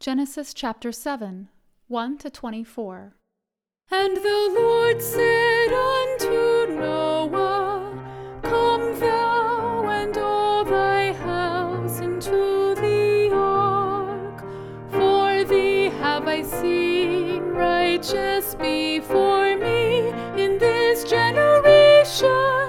Genesis chapter 7, 1-24. And the Lord said unto Noah, Come thou and all thy house into the ark, for thee have I seen righteous before me in this generation.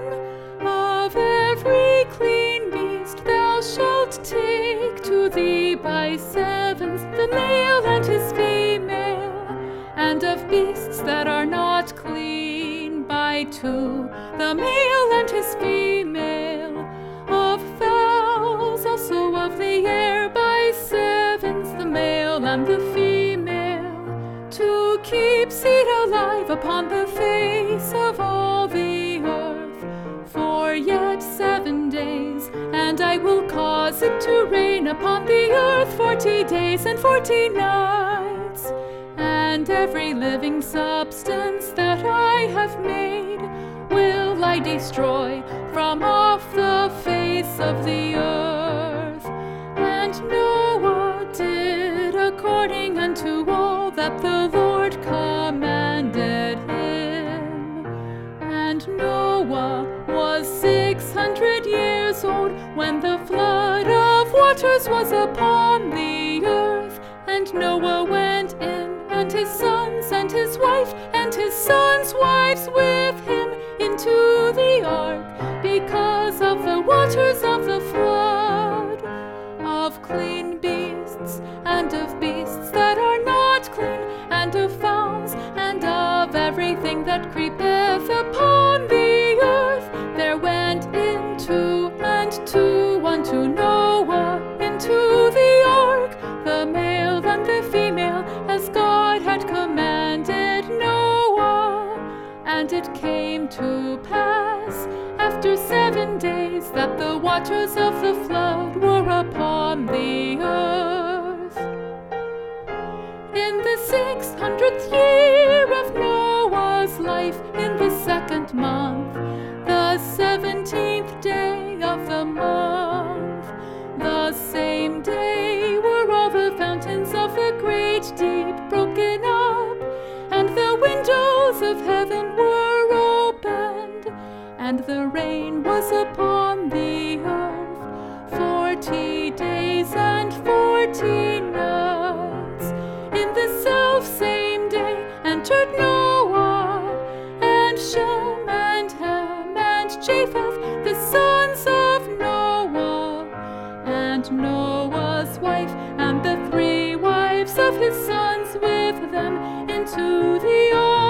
Of every clean beast thou shalt take to thee by sevens the male and his female, and of beasts that are not clean by two, the male and his female, of fowls also of the air by sevens, the male and the female, to keep seed alive upon the face of all the earth, for yet 7 days, and I will cause it to rain upon the earth 40 days and 40 nights. And every living substance that I have made will I destroy from off the face of the earth. And Noah did according unto all that the Lord commanded him. And Noah was 600 years old when the flood of waters was upon the earth. And Noah went in, and his sons and his wife and his sons' wives with him into the ark, because of the waters of the flood, of clean beasts and of beasts that are not clean, and of fowls and of everything that creepeth upon the earth. There went in two and two unto Noah into the ark, the male and the female, as God had commanded Noah. And it came to pass after 7 days that the waters of the flood were upon the earth. In the 600th year of Noah's life, in the 2nd month, the 17th day of the month, the same day were all the fountains of the great deep broken up, and the windows of heaven were opened, and the rain was upon the earth 40 days and 40 nights. In the selfsame day entered Noah, and Shem and Ham and Japheth, the sons of Noah, and Noah's wife and the 3 wives of his sons with them into the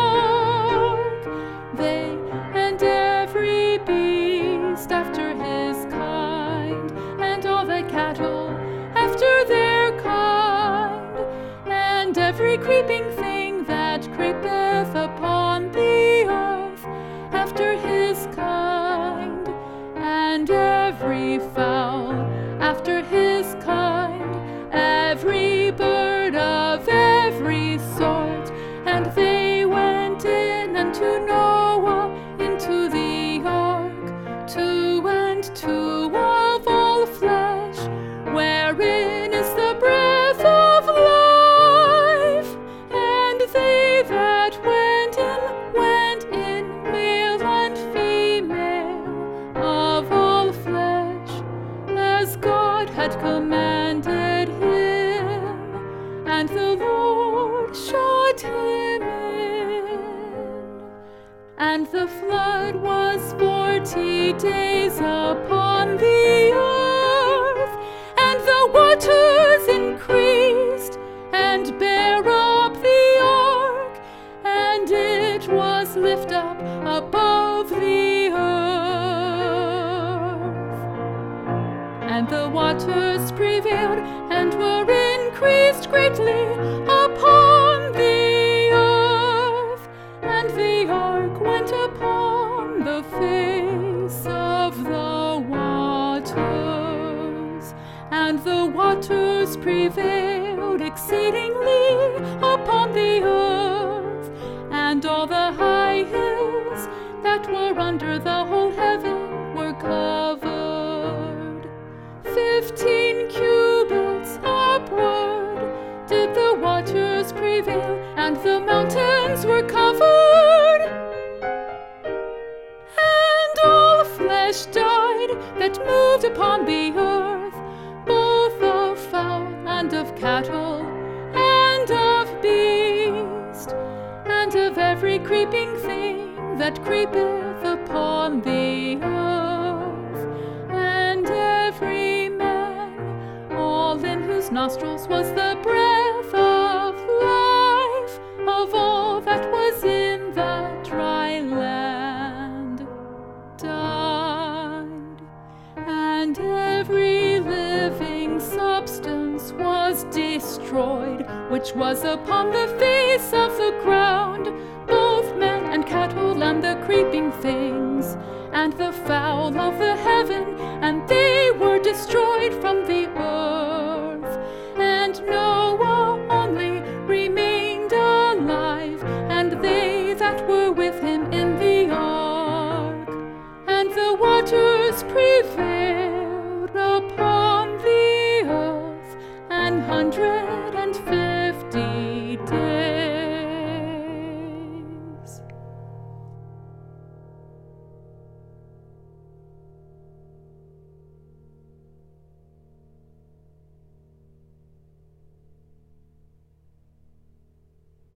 ark, they and every beast after his kind, and all the cattle after their kind, and every creeping thing that creepeth upon the earth after his kind, and every fowl after his kind, every bird of every sort. And they went in unto Noah into the ark, 2 and 2 of all flesh, wherein is the breath of life. And they that went in, male and female, of all flesh, as God had commanded him. And the Lord shut him in. And the flood was 40 days upon the earth, and the waters increased and bare up the ark, and it was lift up above the earth. And the waters prevailed and were increased greatly upon the earth, and the ark went upon the face of the waters, and the waters prevailed exceedingly upon the earth, and all the high hills that were under the whole heaven were covered. 15 cubits upward did prevail, and the mountains were covered, and all flesh died that moved upon the earth, both of fowl and of cattle, and of beast, and of every creeping thing that creepeth upon the earth, and every man, all in whose nostrils was the breath of life, of all that was in the dry land, died, and every living substance was destroyed, which was upon the face of the ground, both men and cattle and the creeping things, and the fowl of the heaven, and they were destroyed from the earth. And Noah only remained alive, and they that were with him in the ark. And the waters prevailed upon the earth, and hundreds